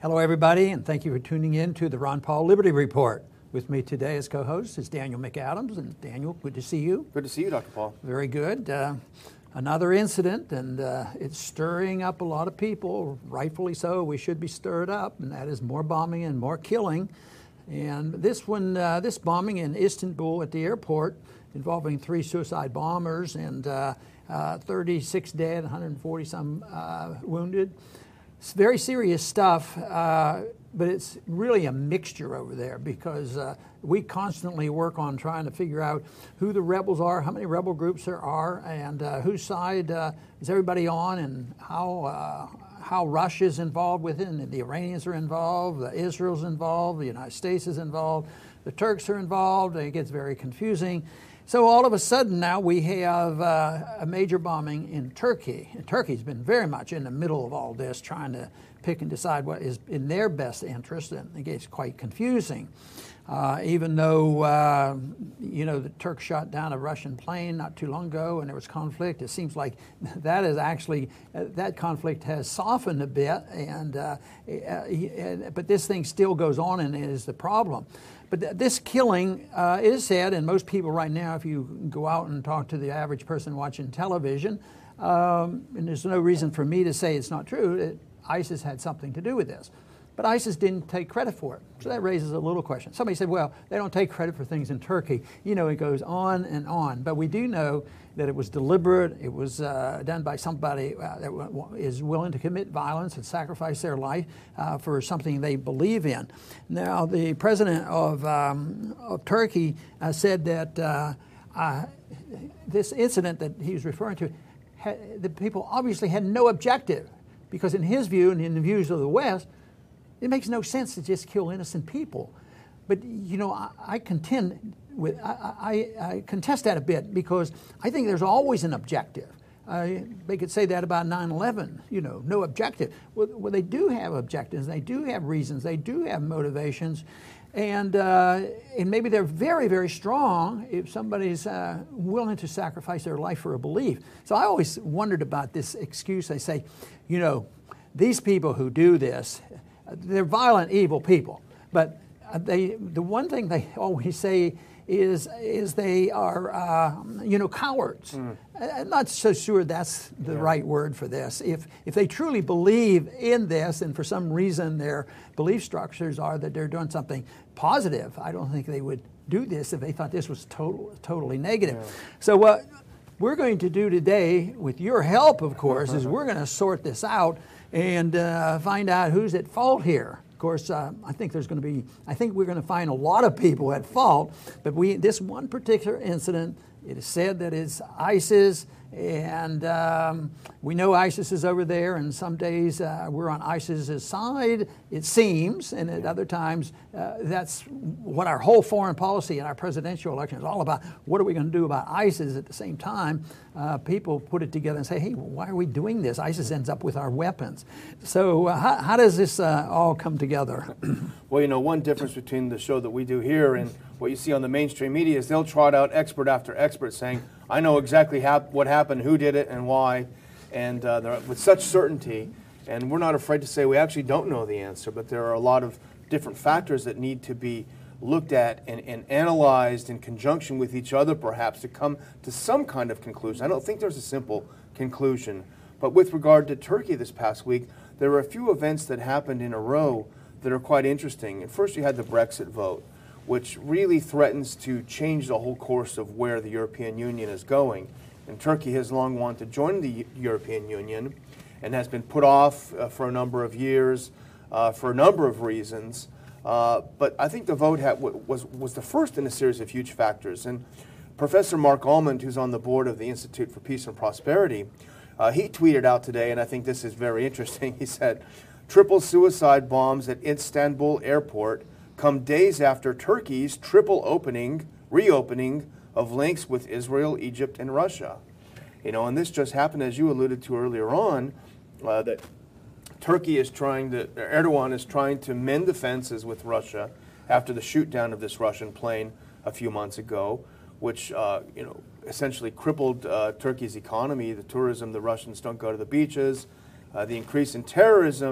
Hello, everybody, and thank you for tuning in to the Ron Paul Liberty Report. With me today as co-host is Daniel McAdams. And Daniel, good to see you. Good to see you, Dr. Paul. Very good. Another incident, and it's stirring up a lot of people, rightfully so. We should be stirred up, and that is more bombing and more killing. And this bombing in Istanbul at the airport involving 3 suicide bombers and 36 dead, 140 some wounded. It's very serious stuff, but it's really a mixture over there because we constantly work on trying to figure out who the rebels are, how many rebel groups there are, and whose side is everybody on, and how Russia's involved with it, and the Iranians are involved, Israel's involved, the United States is involved, the Turks are involved, and it gets very confusing. So all of a sudden now we have a major bombing in Turkey. And Turkey's been very much in the middle of all this, trying to pick and decide what is in their best interest, and it gets quite confusing. Even though, the Turks shot down a Russian plane not too long ago and there was conflict, it seems like that is actually, that conflict has softened a bit, but this thing still goes on and is the problem. But this killing is sad, and most people right now, if you go out and talk to the average person watching television, and there's no reason for me to say it's not true, that ISIS had something to do with this. But ISIS didn't take credit for it. So that raises a little question. Somebody said, well, they don't take credit for things in Turkey. It goes on and on. But we do know that it was deliberate. It was done by somebody that is willing to commit violence and sacrifice their life for something they believe in. Now, the president of Turkey said that this incident that he was referring to, the people obviously had no objective, because in his view and in the views of the West, it makes no sense to just kill innocent people. But, I contend with, I contest that a bit, because I think there's always an objective. They could say that about 9/11, no objective. Well, they do have objectives, they do have reasons, they do have motivations, and maybe they're very, very strong if somebody's willing to sacrifice their life for a belief. So I always wondered about this excuse. They say, these people who do this, they're violent, evil people. But the one thing they always say is they are, cowards. I'm not so sure that's the right word for this. If they truly believe in this, and for some reason their belief structures are that they're doing something positive, I don't think they would do this if they thought this was totally negative. Yeah. So what we're going to do today, with your help, of course, is we're going to sort this out and find out who's at fault here. Of course, I think we're going to find a lot of people at fault, but this one particular incident, it is said that it's ISIS, and we know ISIS is over there, and some days we're on ISIS's side, it seems, and at other times that's what our whole foreign policy and our presidential election is all about. What are we going to do about ISIS? At the same time, people put it together and say, hey, why are we doing this? ISIS ends up with our weapons. So how does this all come together? Well, one difference between the show that we do here and what you see on the mainstream media is they'll trot out expert after expert saying, I know exactly what happened, who did it, and why, and with such certainty. And we're not afraid to say we actually don't know the answer, but there are a lot of different factors that need to be looked at and analyzed in conjunction with each other, perhaps, to come to some kind of conclusion. I don't think there's a simple conclusion. But with regard to Turkey this past week, there were a few events that happened in a row that are quite interesting. And first, you had the Brexit vote, which really threatens to change the whole course of where the European Union is going. And Turkey has long wanted to join the European Union and has been put off for a number of years for a number of reasons. But I think the vote was the first in a series of huge factors. And Professor Mark Almond, who's on the board of the Institute for Peace and Prosperity, he tweeted out today, and I think this is very interesting, he said, triple suicide bombs at Istanbul airport come days after Turkey's triple reopening of links with Israel, Egypt, and Russia. And this just happened, as you alluded to earlier on, that Erdogan is trying to mend the fences with Russia after the shoot down of this Russian plane a few months ago, which essentially crippled Turkey's economy, the tourism. The Russians don't go to the beaches. The increase in terrorism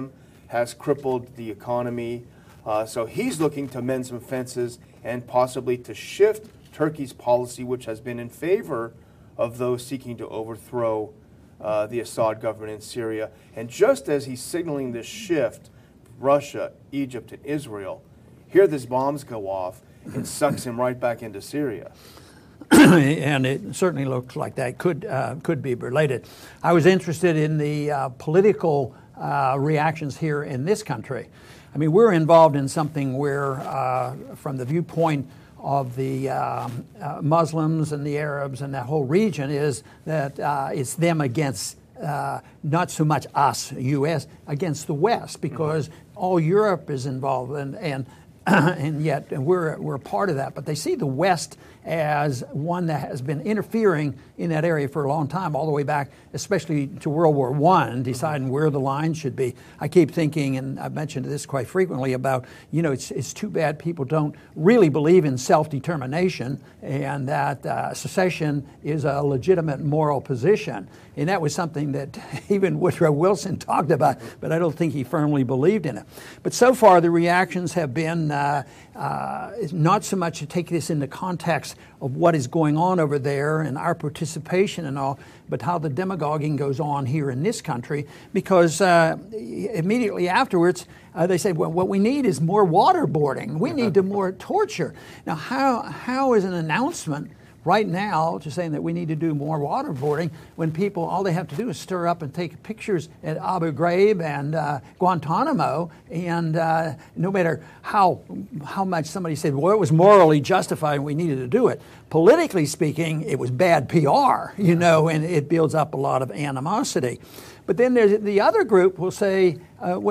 has crippled the economy. So he's looking to mend some fences and possibly to shift Turkey's policy, which has been in favor of those seeking to overthrow the Assad government in Syria. And just as he's signaling this shift, Russia, Egypt, and Israel, here these bombs go off and sucks him right back into Syria. And it certainly looks like that could be related. I was interested in the political reactions here in this country. I mean, we're involved in something where, from the viewpoint of the Muslims and the Arabs and that whole region, is that it's them against not so much us, U.S., against the West, because all Europe is involved, and yet we're part of that. But they see the West as one that has been interfering in that area for a long time, all the way back, especially to World War I, deciding where the lines should be. I keep thinking, and I've mentioned this quite frequently, about, it's too bad people don't really believe in self-determination, and that secession is a legitimate moral position. And that was something that even Woodrow Wilson talked about, but I don't think he firmly believed in it. But so far, the reactions have been not so much to take this into context of what is going on over there and our participation and all, but how the demagoguing goes on here in this country, because immediately afterwards they say, well, what we need is more waterboarding. We need more torture. Now, how is an announcement right now to saying that we need to do more waterboarding when people, all they have to do is stir up and take pictures at Abu Ghraib and Guantanamo, and no matter how much somebody said, well, it was morally justified and we needed to do it, politically speaking, it was bad PR, and it builds up a lot of animosity. But then there's the other group will say, what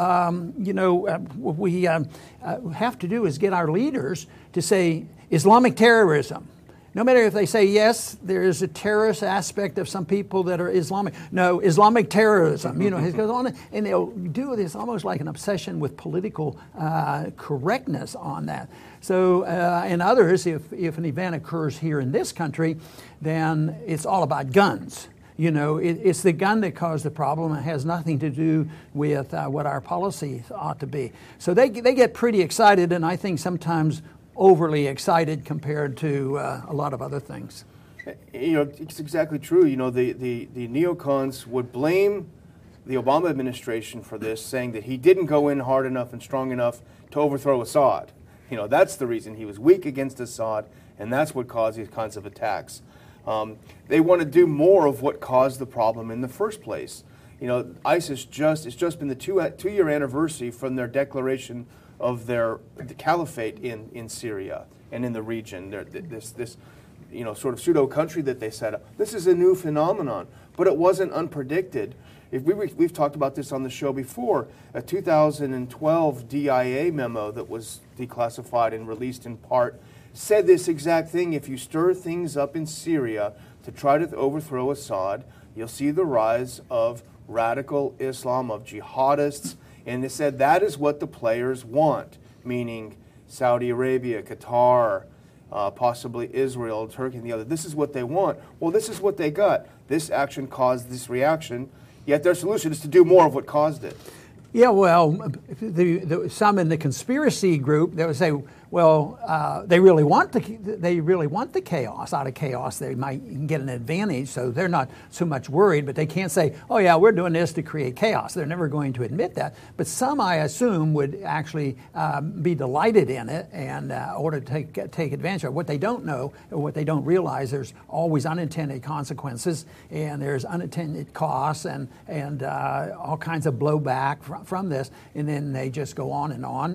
we have to do is get our leaders to say Islamic terrorism. No matter if they say, yes, there is a terrorist aspect of some people that are Islamic. No, Islamic terrorism. It goes on, and they'll do this almost like an obsession with political correctness on that. So, and others, if an event occurs here in this country, then it's all about guns. It's the gun that caused the problem. It has nothing to do with what our policies ought to be. So they get pretty excited, and I think sometimes overly excited compared to a lot of other things. It's exactly true. The neocons would blame the Obama administration for this, saying that he didn't go in hard enough and strong enough to overthrow Assad. That's the reason he was weak against Assad, and that's what caused these kinds of attacks. They want to do more of what caused the problem in the first place. ISIS it's just been the two-year anniversary from their declaration of the caliphate in Syria and in the region. This sort of pseudo country that they set up. This is a new phenomenon, but it wasn't unpredicted. We've talked about this on the show before. A 2012 DIA memo that was declassified and released in part said this exact thing. If you stir things up in Syria to try to overthrow Assad, you'll see the rise of radical Islam, of jihadists. And they said that is what the players want, meaning Saudi Arabia, Qatar, possibly Israel, Turkey, and the other. This is what they want. Well, this is what they got. This action caused this reaction, yet their solution is to do more of what caused it. Yeah, well, some in the conspiracy group, they would say, well, they really want the chaos. Out of chaos, they might get an advantage, so they're not so much worried. But they can't say, "Oh yeah, we're doing this to create chaos." They're never going to admit that. But some, I assume, would actually be delighted in it and order to take advantage of it. What they don't know, or what they don't realize, there's always unintended consequences, and there's unintended costs, and all kinds of blowback from this, and then they just go on,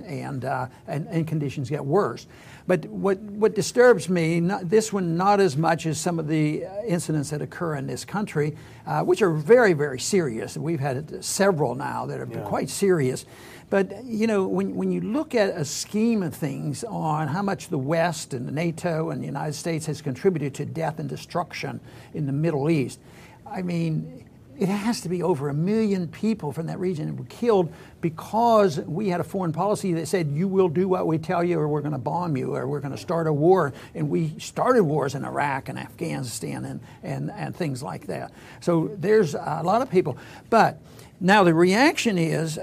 and conditions get worse. But what disturbs me, this one not as much as some of the incidents that occur in this country, which are very, very serious. We've had several now that are quite serious. But, when you look at a scheme of things on how much the West and the NATO and the United States has contributed to death and destruction in the Middle East, I mean, it has to be over 1 million people from that region that were killed because we had a foreign policy that said, you will do what we tell you, or we're going to bomb you, or we're going to start a war. And we started wars in Iraq and Afghanistan and things like that. So there's a lot of people. But Now the reaction is,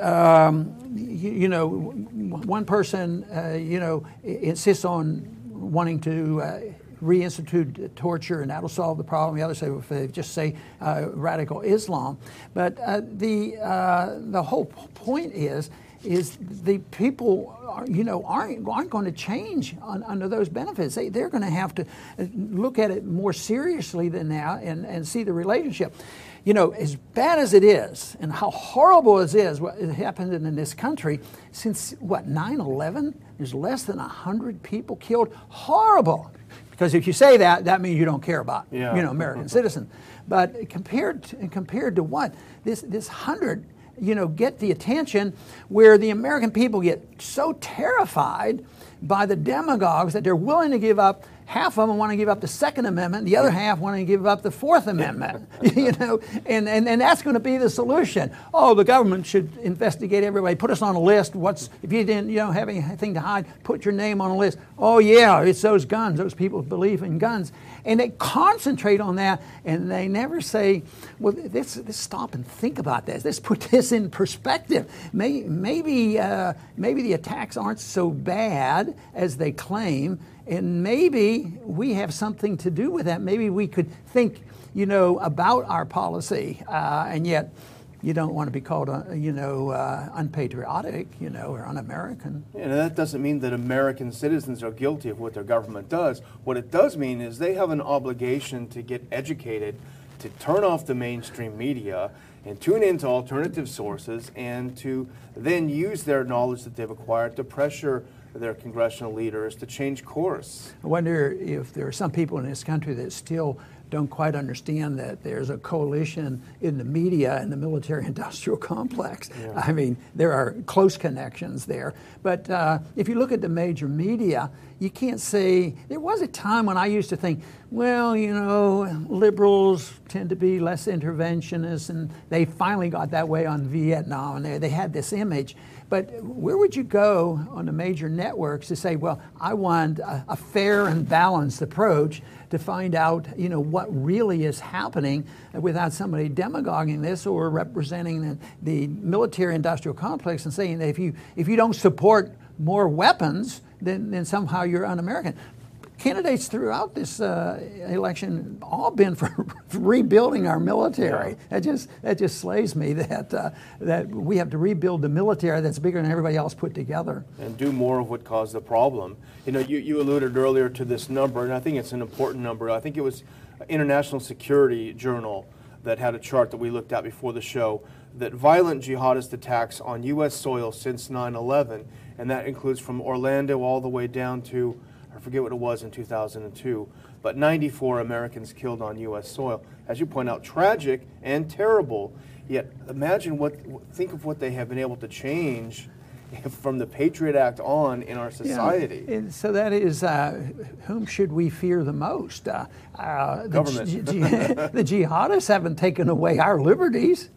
one person, insists on wanting to reinstitute torture, and that'll solve the problem. The other say, well, if they just say radical Islam. But the whole point is the people aren't going to change under those benefits. They're going to have to look at it more seriously than now and see the relationship. As bad as it is, and how horrible it is, what happened in this country, since, 9/11, there's less than 100 people killed. Horrible. Because if you say that, that means you don't care about, American citizens. But compared to what? This 100, get the attention where the American people get so terrified by the demagogues that they're willing to give up. Half of them want to give up the Second Amendment. The other half want to give up the Fourth Amendment. And that's going to be the solution. Oh, the government should investigate everybody. Put us on a list. If you didn't, have anything to hide, put your name on a list. Oh yeah, it's those guns. Those people believe in guns, and they concentrate on that. And they never say, well, let's stop and think about this. Let's put this in perspective. Maybe the attacks aren't so bad as they claim. And maybe we have something to do with that. Maybe we could think, about our policy, and yet you don't want to be called, unpatriotic, or un-American. And that doesn't mean that American citizens are guilty of what their government does. What it does mean is they have an obligation to get educated, to turn off the mainstream media, and tune into alternative sources, and to then use their knowledge that they've acquired to pressure their congressional leaders to change course. I wonder if there are some people in this country that still don't quite understand that there's a coalition in the media and the military-industrial complex. Yeah. I mean, there are close connections there. But if you look at the major media, you can't say, there was a time when I used to think, well, liberals tend to be less interventionists, and they finally got that way on Vietnam, and they had this image. But where would you go on the major networks to say, well, I want a fair and balanced approach to find out, what really is happening without somebody demagoguing this or representing the military-industrial complex and saying that if you don't support more weapons, then somehow you're un-American. Candidates throughout this election all been for rebuilding our military. Yeah. That just slays me that we have to rebuild the military that's bigger than everybody else put together. And do more of what caused the problem. You alluded earlier to this number, and I think it's an important number. I think it was International Security Journal that had a chart that we looked at before the show, that violent jihadist attacks on U.S. soil since 9/11, and that includes from Orlando all the way down to, I forget what it was in 2002, but 94 Americans killed on U.S. soil. As you point out, tragic and terrible, yet think of what they have been able to change from the Patriot Act on in our society. Yeah, and so that is, whom should we fear the most? Government. The jihadists haven't taken away our liberties.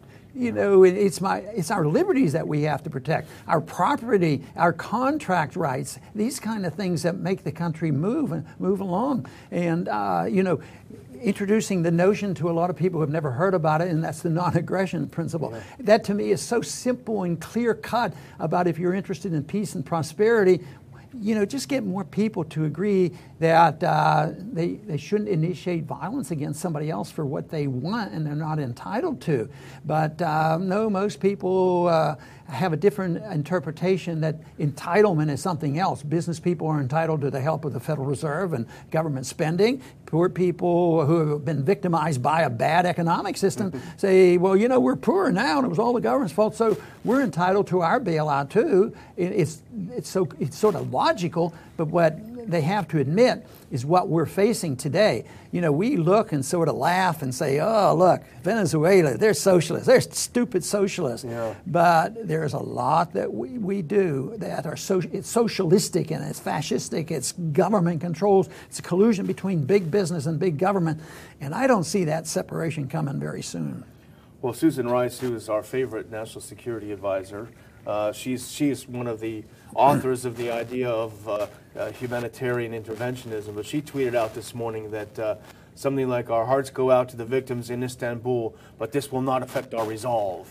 It's our liberties that we have to protect, our property, our contract rights, these kind of things that make the country move along. And, introducing the notion to a lot of people who have never heard about it, and that's the non-aggression principle. Yeah. That to me is so simple and clear-cut about if you're interested in peace and prosperity. Just get more people to agree that they shouldn't initiate violence against somebody else for what they want and they're not entitled to. But no, most people have a different interpretation that entitlement is something else. Business people are entitled to the help of the Federal Reserve and government spending. Poor people who have been victimized by a bad economic system say, well, we're poor now and it was all the government's fault, so we're entitled to our bailout too. It's sort of logical, but what they have to admit is what we're facing today. We look and sort of laugh and say, oh, look, Venezuela, they're socialists. They're stupid socialists. Yeah. But there's a lot that we do that are it's socialistic and it's fascistic. It's government controls. It's a collusion between big business and big government. And I don't see that separation coming very soon. Well, Susan Rice, who is our favorite national security advisor, she's one of the authors of the idea of humanitarian interventionism, but she tweeted out this morning that something like, our hearts go out to the victims in Istanbul, but this will not affect our resolve.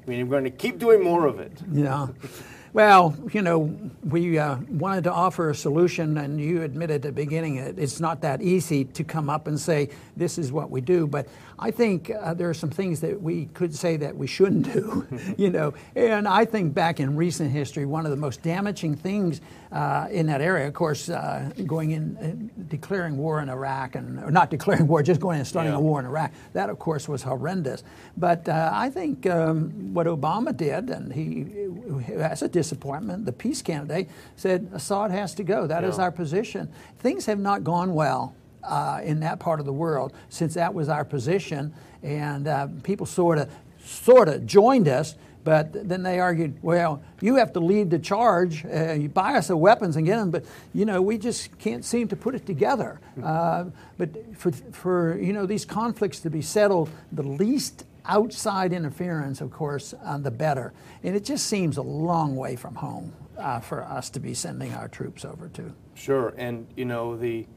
I mean, we're going to keep doing more of it. Yeah. Well, you know, we wanted to offer a solution, and you admitted at the beginning it's not that easy to come up and say, this is what we do. But I think there are some things that we could say that we shouldn't do, you know. And I think back in recent history, one of the most damaging things in that area, of course, going in, declaring war in Iraq, or not declaring war, just going and starting a war in Iraq, that, of course, was horrendous. But I think what Obama did, and he, as a disappointment, the peace candidate said Assad has to go. That is our position. Things have not gone well in that part of the world since that was our position, and people sort of joined us. But then they argued, well, you have to lead the charge. You buy us the weapons and get them, but you know we just can't seem to put it together. But for you know these conflicts to be settled, the least outside interference, of course, the better. And it just seems a long way from home for us to be sending our troops over to. Sure, and you know they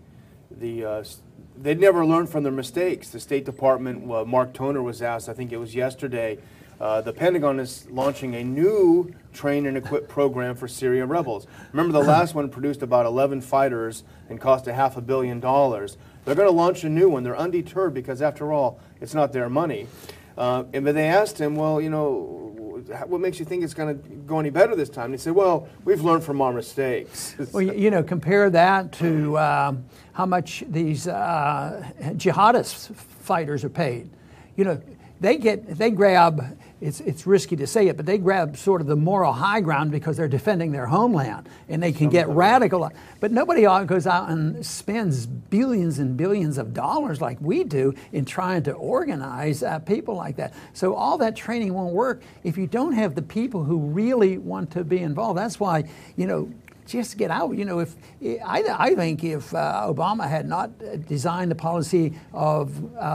never learned from their mistakes. The State Department, Mark Toner was asked, I think it was yesterday, the Pentagon is launching a new train and equip program for Syrian rebels. Remember the last one produced about 11 fighters and cost $500 million. They're going to launch a new one. They're undeterred because, after all, it's not their money. But they asked him, well, you know, what makes you think it's going to go any better this time? And he said, well, we've learned from our mistakes. Well, you know, compare that to how much these jihadist fighters are paid. You know, they grab, it's risky to say it, but they grab sort of the moral high ground because they're defending their homeland, and they can get radical. But nobody goes out and spends billions and billions of dollars like we do in trying to organize people like that. So all that training won't work if you don't have the people who really want to be involved. That's why, you know, just get out. You know, I think if Obama had not designed the policy of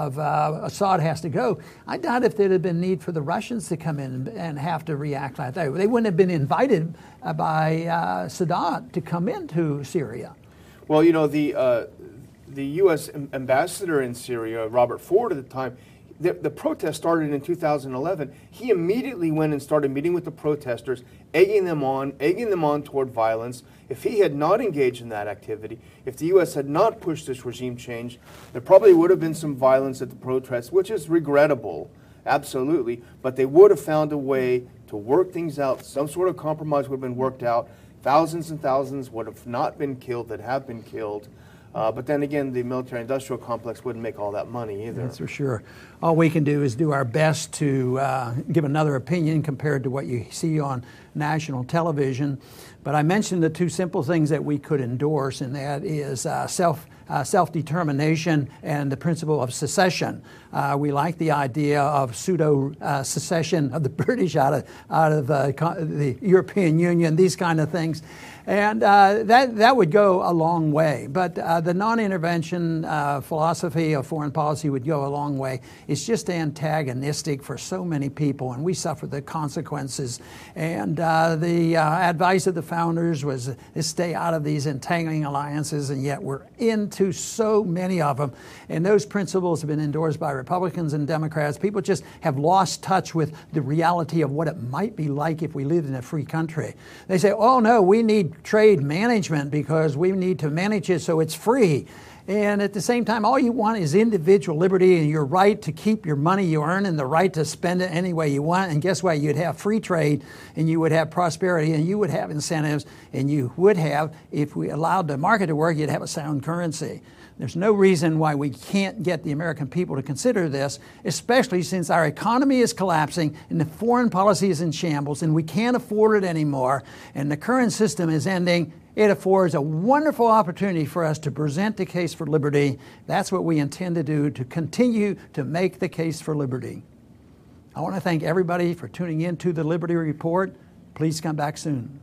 Assad has to go, I doubt if there'd have been need for the Russians to come in and have to react like that. They wouldn't have been invited by Sadat to come into Syria. Well, you know, the U.S. ambassador in Syria, Robert Ford, at the time, the protest started in 2011. He immediately went and started meeting with the protesters, egging them on toward violence. If he had not engaged in that activity, if the U.S. had not pushed this regime change, there probably would have been some violence at the protests, which is regrettable, absolutely. But they would have found a way to work things out. Some sort of compromise would have been worked out. Thousands and thousands would have not been killed that have been killed. But then again, the military-industrial complex wouldn't make all that money either. That's for sure. All we can do is do our best to give another opinion compared to what you see on national television. But I mentioned the two simple things that we could endorse, and that is self-determination and the principle of secession. We like the idea of pseudo-secession of the British out of the European Union, these kind of things. And that would go a long way. But the non-intervention philosophy of foreign policy would go a long way. It's just antagonistic for so many people, and we suffer the consequences. And the advice of the founders was to stay out of these entangling alliances, and yet we're into so many of them. And those principles have been endorsed by Republicans and Democrats. People just have lost touch with the reality of what it might be like if we lived in a free country. They say, oh no, we need trade management because we need to manage it so it's free. And at the same time, all you want is individual liberty and your right to keep your money you earn and the right to spend it any way you want. And guess what? You'd have free trade, and you would have prosperity, and you would have incentives, and you would have, if we allowed the market to work, you'd have a sound currency. There's no reason why we can't get the American people to consider this, especially since our economy is collapsing and the foreign policy is in shambles and we can't afford it anymore and the current system is ending. It affords a wonderful opportunity for us to present the case for liberty. That's what we intend to do, to continue to make the case for liberty. I want to thank everybody for tuning in to the Liberty Report. Please come back soon.